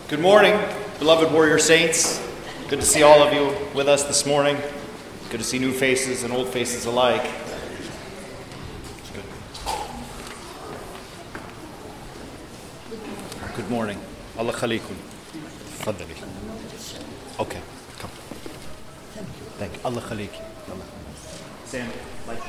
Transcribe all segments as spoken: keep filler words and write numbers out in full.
Good morning, beloved warrior saints. Good to see all of you with us this morning. Good to see new faces and old faces alike. Good, Good morning. Allah khalikum. Faddali. Okay, come. Thank you. Allah khalik. Sam, light.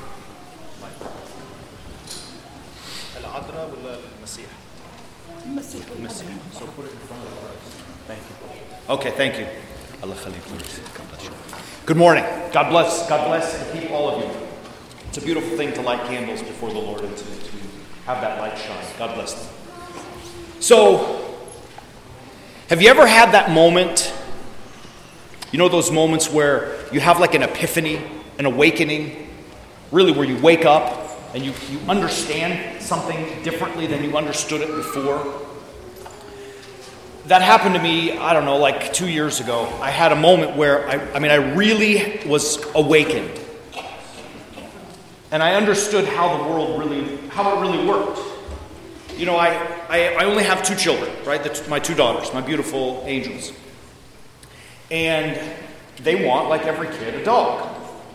العذراء ولا المسيح؟ المسيح. المسيح. So put it in front of Christ. Thank you. Okay, thank you. Allah khalik. God bless you. Good morning. God bless. God bless and keep all of you. It's a beautiful thing to light candles before the Lord and to, to have that light shine. God bless them. So, have you ever had that moment? You know those moments where you have like an epiphany, an awakening, really where you wake up and you, you understand something differently than you understood it before? That happened to me, I don't know, like two years ago. I had a moment where, I, I mean, I really was awakened. And I understood how the world really, how it really worked. You know, I, I, I only have two children, right? The, my two daughters, my beautiful angels. And they want, like every kid, a dog.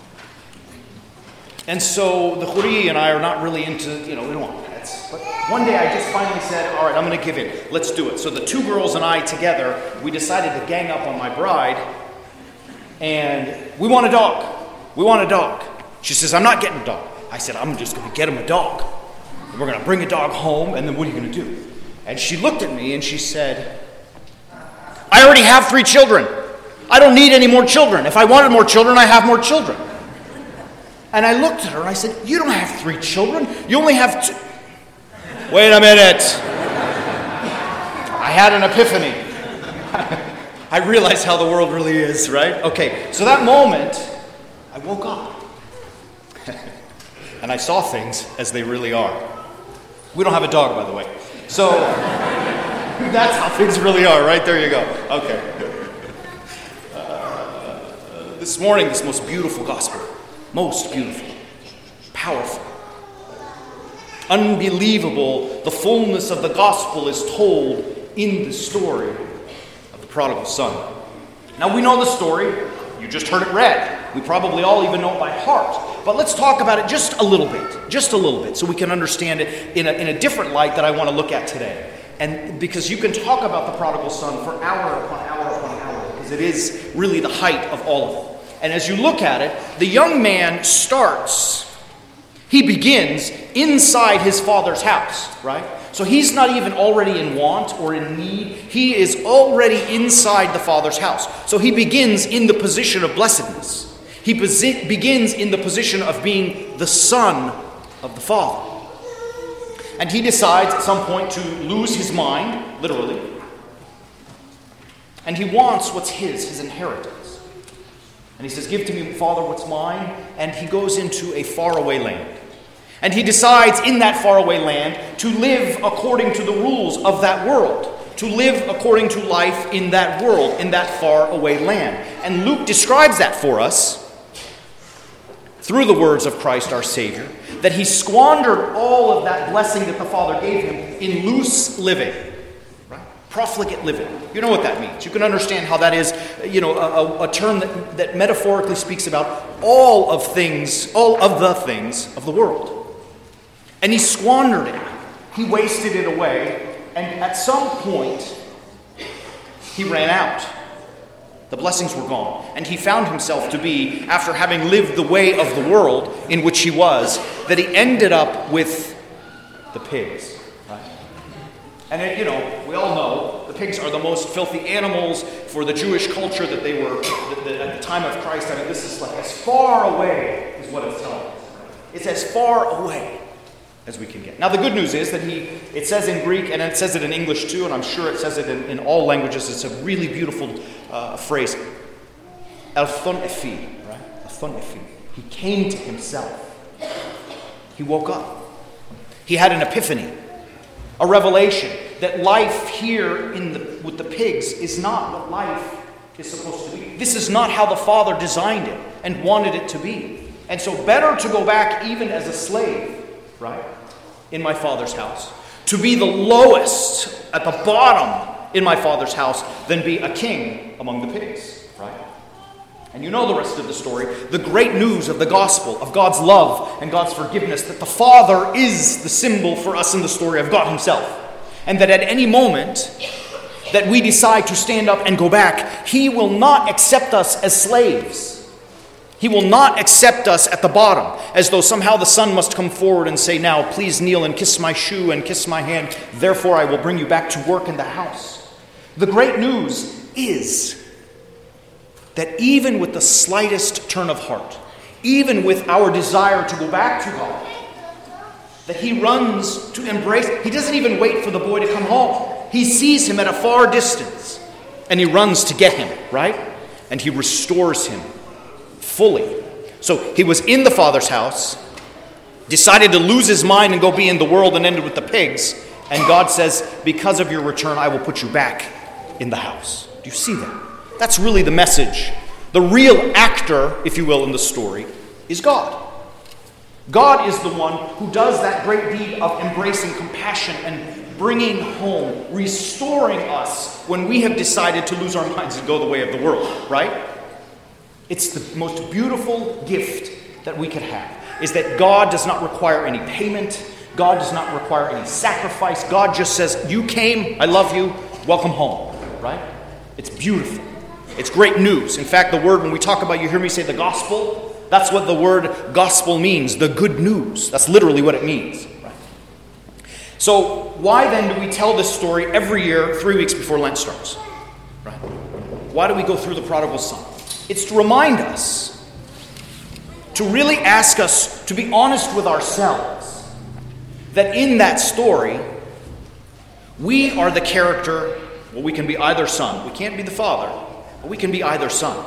And so the Khoury and I are not really into, you know, we don't want pets. But one day I just finally said, all right, I'm going to give in. Let's do it. So the two girls and I together, we decided to gang up on my bride. And we want a dog. We want a dog. She says, I'm not getting a dog. I said, I'm just going to get him a dog. And we're going to bring a dog home, and then what are you going to do? And she looked at me and she said, I already have three children. I don't need any more children. If I wanted more children, I have more children. And I looked at her and I said, you don't have three children. You only have two. Wait a minute. I had an epiphany. I realized how the world really is, right? Okay, so that moment, I woke up. And I saw things as they really are. We don't have a dog, by the way. So, that's how things really are, right? There you go. Okay. Uh, this morning, this most beautiful gospel. Most beautiful, powerful, unbelievable. The fullness of the gospel is told in the story of the prodigal son. Now we know the story. You just heard it read. We probably all even know it by heart. But let's talk about it just a little bit, just a little bit, so we can understand it in a, in a different light that I want to look at today. And because you can talk about the prodigal son for hour upon hour upon hour, because it is really the height of all of it. And as you look at it, the young man starts, he begins inside his father's house, right? So he's not even already in want or in need. He is already inside the father's house. So he begins in the position of blessedness. He posi- begins in the position of being the son of the father. And he decides at some point to lose his mind, literally. And he wants what's his, his inheritance. And he says, give to me, Father, what's mine? And he goes into a faraway land. And he decides in that faraway land to live according to the rules of that world. To live according to life in that world, in that faraway land. And Luke describes that for us through the words of Christ our Savior. That he squandered all of that blessing that the Father gave him in loose living. Profligate living. You know what that means. You can understand how that is, you know, a, a term that, that metaphorically speaks about all of things, all of the things of the world. And he squandered it. He wasted it away. And at some point, he ran out. The blessings were gone. And he found himself to be, after having lived the way of the world in which he was, that he ended up with the pigs. And, it, you know, we all know the pigs are the most filthy animals for the Jewish culture that they were, that, that at the time of Christ. I mean, this is like as far away is what it's telling us. It's as far away as we can get. Now, the good news is that he, it says in Greek, and it says it in English too, and I'm sure it says it in, in all languages. It's a really beautiful uh, phrase. Elthon efi, right? Elthon efi. He came to himself. He woke up. He had an epiphany. A revelation that life here in the, with the pigs is not what life is supposed to be. This is not how the Father designed it and wanted it to be. And so better to go back even as a slave, right, in my Father's house, to be the lowest, at the bottom in my Father's house than be a king among the pigs, right? And you know the rest of the story. The great news of the gospel, of God's love and God's forgiveness, that the Father is the symbol for us in the story of God himself. And that at any moment that we decide to stand up and go back, he will not accept us as slaves. He will not accept us at the bottom, as though somehow the Son must come forward and say, now please kneel and kiss my shoe and kiss my hand. Therefore I will bring you back to work in the house. The great news is that even with the slightest turn of heart, even with our desire to go back to God, that he runs to embrace. He doesn't even wait for the boy to come home. He sees him at a far distance, and he runs to get him, right? And he restores him fully. So he was in the Father's house, decided to lose his mind and go be in the world and ended with the pigs. And God says, because of your return, I will put you back in the house. Do you see that? That's really the message. The real actor, if you will, in the story is God. God is the one who does that great deed of embracing compassion and bringing home, restoring us when we have decided to lose our minds and go the way of the world, right? It's the most beautiful gift that we could have, is that God does not require any payment. God does not require any sacrifice. God just says, you came, I love you, welcome home, right? It's beautiful. It's great news. In fact, the word, when we talk about, you hear me say the gospel, that's what the word gospel means, the good news. That's literally what it means. Right? So why then do we tell this story every year, three weeks before Lent starts? Right? Why do we go through the prodigal son? It's to remind us, to really ask us to be honest with ourselves, that in that story, we are the character. Well, we can be either son. We can't be the father. But we can be either son.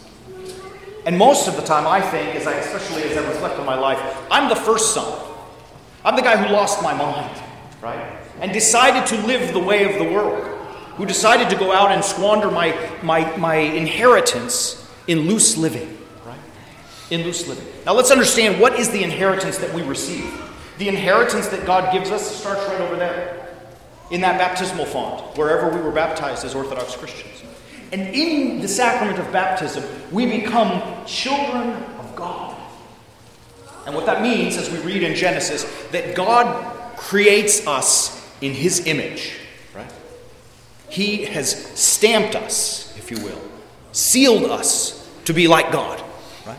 And most of the time, I think, as I, especially as I reflect on my life, I'm the first son. I'm the guy who lost my mind, right? And decided to live the way of the world. Who decided to go out and squander my, my, my inheritance in loose living, right? In loose living. Now let's understand, what is the inheritance that we receive? The inheritance that God gives us starts right over there. In that baptismal font, wherever we were baptized as Orthodox Christians. And in the sacrament of baptism, we become children of God. And what that means, as we read in Genesis, that God creates us in his image. Right? He has stamped us, if you will, sealed us to be like God. Right?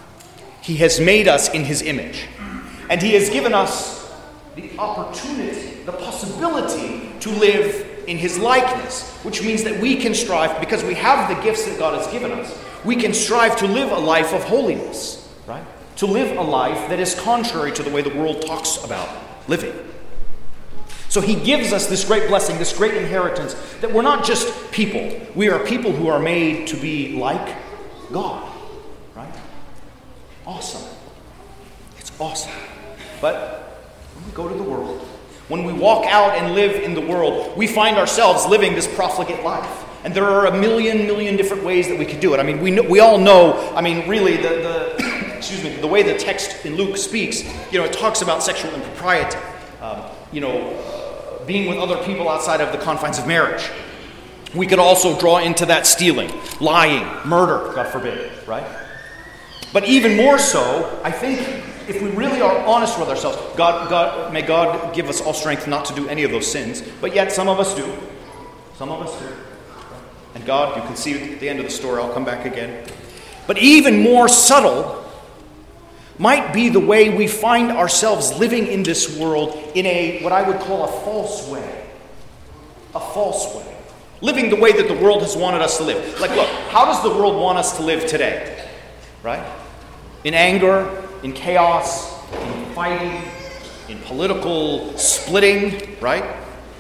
He has made us in his image. And he has given us the opportunity, the possibility to live in his likeness, which means that we can strive, because we have the gifts that God has given us, we can strive to live a life of holiness, right? To live a life that is contrary to the way the world talks about living. So he gives us this great blessing, this great inheritance, that we're not just people. We are people who are made to be like God, right? Awesome. It's awesome. But when we go to the world, when we walk out and live in the world, we find ourselves living this profligate life. And there are a million, million different ways that we could do it. I mean, we know, we all know, I mean, really, the, the excuse me, the way the text in Luke speaks, you know, it talks about sexual impropriety, um, you know, uh, being with other people outside of the confines of marriage. We could also draw into that stealing, lying, murder, God forbid, right? But even more so, I think, if we really are honest with ourselves, God, God, may God give us all strength not to do any of those sins, but yet some of us do. Some of us do. And God, you can see at the end of the story, I'll come back again. But even more subtle might be the way we find ourselves living in this world in a, what I would call a false way. A false way. Living the way that the world has wanted us to live. Like, look, how does the world want us to live today? Right? In anger, in chaos, in fighting, in political splitting, right?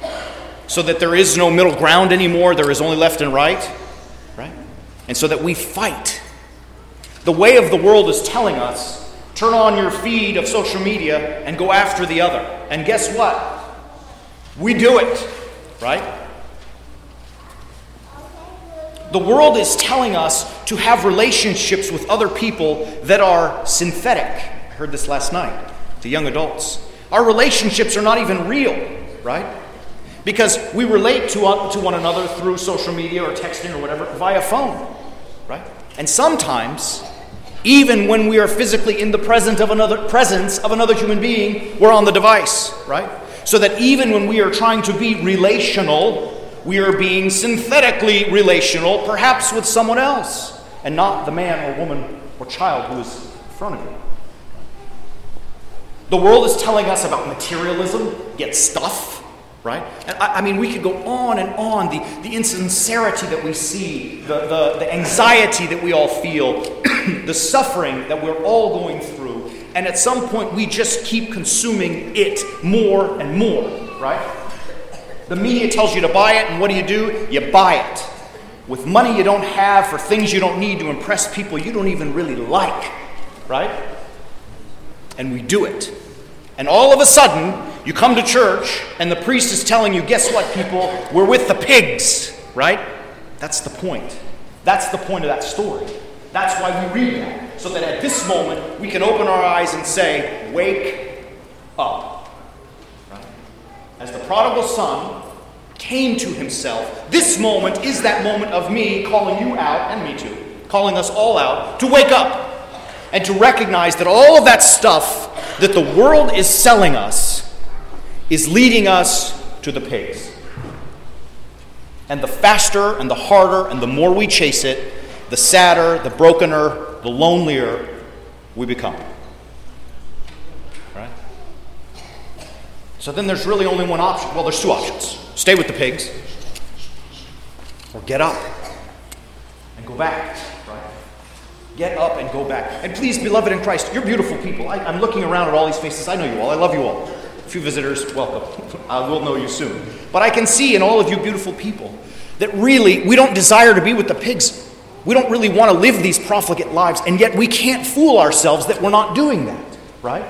So that there is no middle ground anymore, there is only left and right, right? And so that we fight. The way of the world is telling us, turn on your feed of social media and go after the other. And guess what? We do it, right? The world is telling us to have relationships with other people that are synthetic. I heard this last night to young adults. Our relationships are not even real, right? Because we relate to, to one another through social media or texting or whatever via phone, right? And sometimes, even when we are physically in the presence of another presence of another human being, we're on the device, right? So that even when we are trying to be relational, we are being synthetically relational, perhaps with someone else, and not the man or woman or child who is in front of you. The world is telling us about materialism, get stuff, right? And I, I mean, we could go on and on. The, the insincerity that we see, the, the, the anxiety that we all feel, the suffering that we're all going through. And at some point, we just keep consuming it more and more, right? The media tells you to buy it, and what do you do? You buy it. With money you don't have, for things you don't need to impress people you don't even really like, right? And we do it. And all of a sudden, you come to church, and the priest is telling you, guess what, people? We're with the pigs, right? That's the point. That's the point of that story. That's why we read that. So that at this moment, we can open our eyes and say, wake up. Right? As the prodigal son came to himself, this moment is that moment of me calling you out, and me too, calling us all out, to wake up. And to recognize that all of that stuff that the world is selling us is leading us to the pigs. And the faster and the harder and the more we chase it, the sadder, the brokener, the lonelier we become. Right? So then there's really only one option. Well, there's two options. Stay with the pigs, or get up and go back. Get up and go back. And please, beloved in Christ, you're beautiful people. I, I'm looking around at all these faces. I know you all. I love you all. A few visitors, welcome. I will know you soon. But I can see in all of you beautiful people that really we don't desire to be with the pigs. We don't really want to live these profligate lives, and yet we can't fool ourselves that we're not doing that, right?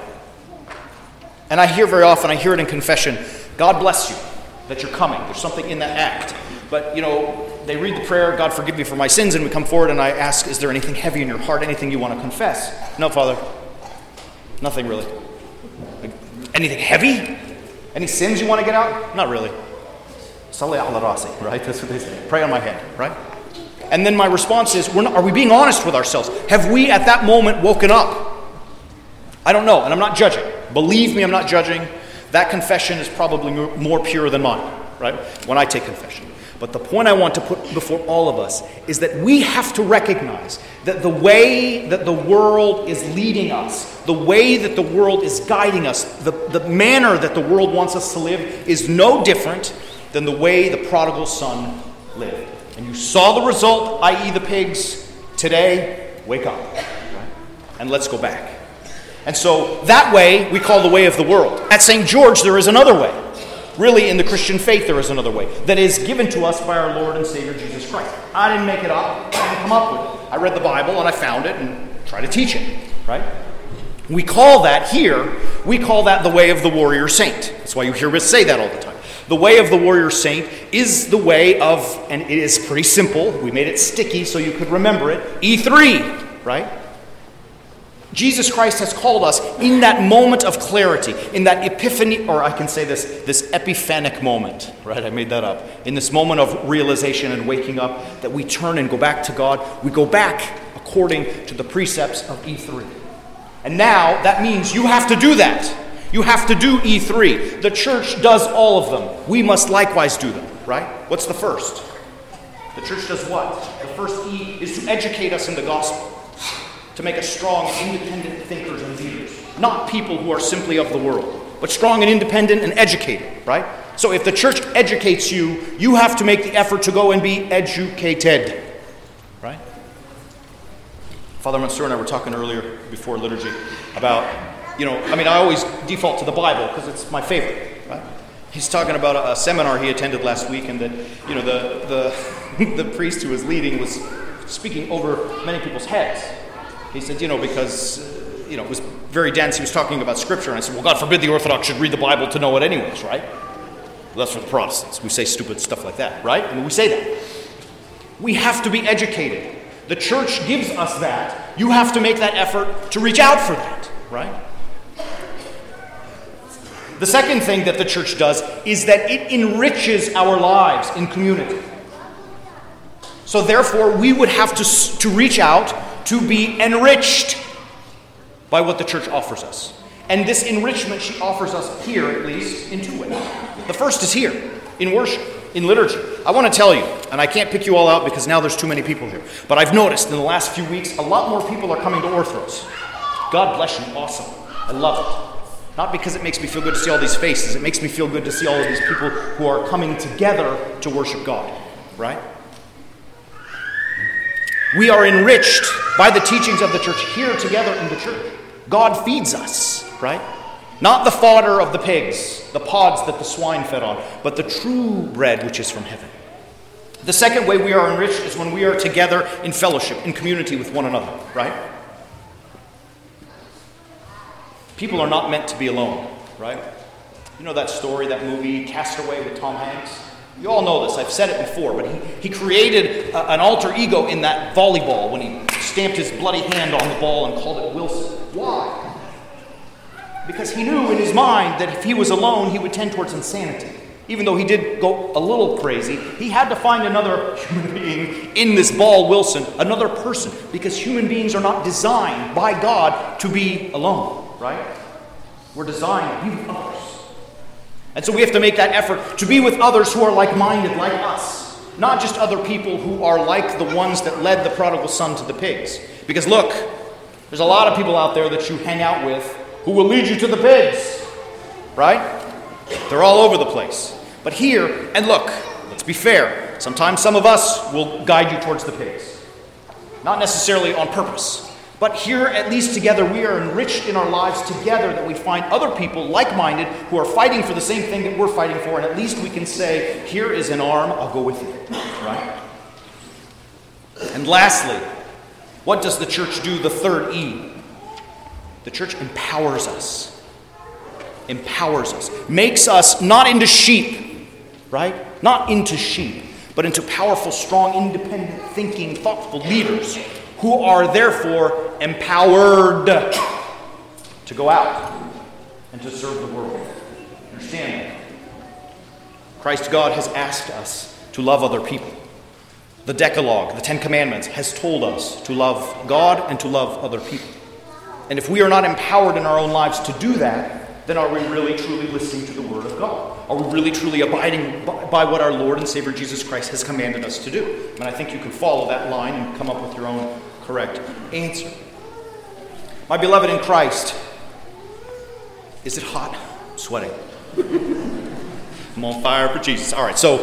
And I hear very often, I hear it in confession, God bless you that you're coming. There's something in that act. But, you know, they read the prayer, God forgive me for my sins, and we come forward and I ask, is there anything heavy in your heart, anything you want to confess? No, Father. Nothing really. Like, anything heavy? Any sins you want to get out? Not really. Salli ala rasi, right? That's what they say. Pray on my head, right? And then my response is, we're not, are we being honest with ourselves? Have we at that moment woken up? I don't know, and I'm not judging. Believe me, I'm not judging. That confession is probably more pure than mine, right? When I take confession. But the point I want to put before all of us is that we have to recognize that the way that the world is leading us, the way that the world is guiding us, the, the manner that the world wants us to live is no different than the way the prodigal son lived. And you saw the result, that is the pigs. Today, wake up. Right? And let's go back. And so that way we call the way of the world. At Saint George, there is another way. Really, in the Christian faith, there is another way that is given to us by our Lord and Savior, Jesus Christ. I didn't make it up. I didn't come up with it. I read the Bible and I found it and tried to teach it, right? We call that here, we call that the way of the warrior saint. That's why you hear us say that all the time. The way of the warrior saint is the way of, and it is pretty simple. We made it sticky so you could remember it. E three, right? Jesus Christ has called us in that moment of clarity, in that epiphany, or I can say this, this epiphanic moment, right? I made that up. In this moment of realization and waking up, that we turn and go back to God. We go back according to the precepts of E three. And now that means you have to do that. You have to do E three. The church does all of them. We must likewise do them, right? What's the first? The church does what? The first E is to educate us in the gospel. To make us strong and independent thinkers and leaders. Not people who are simply of the world, but strong and independent and educated, right? So if the church educates you, you have to make the effort to go and be educated, right? Father Mansour and I were talking earlier before liturgy about, you know, I mean, I always default to the Bible because it's my favorite, right? He's talking about a, a seminar he attended last week, and that, you know, the, the, the priest who was leading was speaking over many people's heads. He said, you know, because, uh, you know, it was very dense. He was talking about Scripture. And I said, well, God forbid the Orthodox should read the Bible to know it anyways, right? Well, that's for the Protestants. We say stupid stuff like that, right? I mean, we say that. We have to be educated. The church gives us that. You have to make that effort to reach out for that, right? The second thing that the church does is that it enriches our lives in community. So therefore, we would have to, to reach out to be enriched by what the church offers us. And this enrichment she offers us here, at least, in two ways. The first is here, in worship, in liturgy. I want to tell you, and I can't pick you all out because now there's too many people here, but I've noticed in the last few weeks, a lot more people are coming to Orthros. God bless you, awesome. I love it. Not because it makes me feel good to see all these faces, it makes me feel good to see all of these people who are coming together to worship God, right? We are enriched by the teachings of the church here together in the church. God feeds us, right? Not the fodder of the pigs, the pods that the swine fed on, but the true bread which is from heaven. The second way we are enriched is when we are together in fellowship, in community with one another, right? People are not meant to be alone, right? You know that story, that movie, Castaway with Tom Hanks? You all know this. I've said it before, but he, he created a, an alter ego in that volleyball when he stamped his bloody hand on the ball and called it Wilson. Why? Because he knew in his mind that if he was alone, he would tend towards insanity. Even though he did go a little crazy, he had to find another human being in this ball, Wilson, another person, because human beings are not designed by God to be alone, right? We're designed to be with others. And so we have to make that effort to be with others who are like-minded, like us. Not just other people who are like the ones that led the prodigal son to the pigs. Because look, there's a lot of people out there that you hang out with who will lead you to the pigs. Right? They're all over the place. But here, and look, let's be fair. Sometimes some of us will guide you towards the pigs. Not necessarily on purpose. But here, at least together, we are enriched in our lives together that we find other people like-minded who are fighting for the same thing that we're fighting for, and at least we can say, here is an arm, I'll go with you. Right? And lastly, what does the church do? The third E. The church empowers us. Empowers us. Makes us not into sheep, right? Not into sheep, but into powerful, strong, independent, thinking, thoughtful leaders who are therefore empowered to go out and to serve the world. Understand that? Christ God has asked us to love other people. The Decalogue, the Ten Commandments, has told us to love God and to love other people. And if we are not empowered in our own lives to do that, then are we really truly listening to the Word of God? Are we really truly abiding by what our Lord and Savior Jesus Christ has commanded us to do? And I think you can follow that line and come up with your own correct answer. My beloved in Christ, is it hot? I'm sweating. I'm on fire for Jesus. All right, so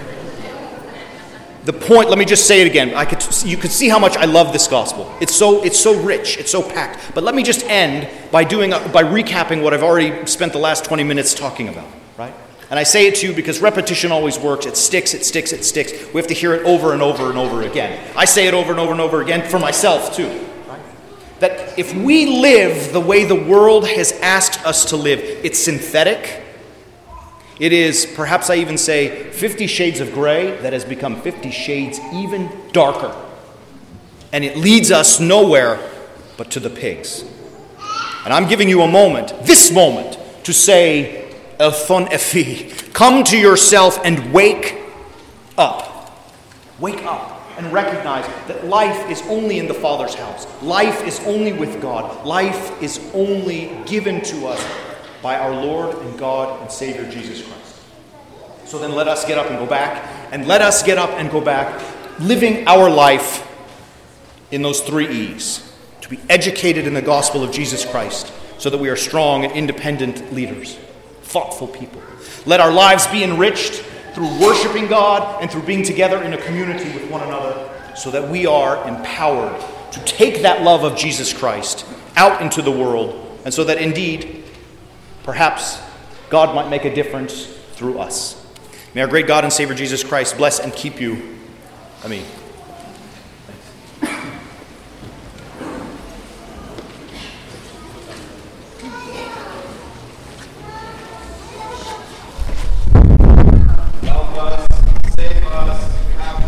the point, let me just say it again. I could, you could see how much I love this gospel. It's so, it's so rich, it's so packed. But let me just end by doing, a, by recapping what I've already spent the last twenty minutes talking about, right? And I say it to you because repetition always works. It sticks, it sticks, it sticks. We have to hear it over and over and over again. I say it over and over and over again for myself too. Right? That if we live the way the world has asked us to live, it's synthetic. It is, perhaps I even say, fifty shades of gray that has become fifty shades even darker. And it leads us nowhere but to the pigs. And I'm giving you a moment, this moment, to say, Elthon Efi, come to yourself and wake up. Wake up and recognize that life is only in the Father's house. Life is only with God. Life is only given to us by our Lord and God and Savior Jesus Christ. So then let us get up and go back, and let us get up and go back, living our life in those three E's, to be educated in the gospel of Jesus Christ so that we are strong and independent leaders, thoughtful people. Let our lives be enriched through worshiping God and through being together in a community with one another so that we are empowered to take that love of Jesus Christ out into the world, and so that indeed, perhaps God might make a difference through us. May our great God and Savior Jesus Christ bless and keep you. Amen.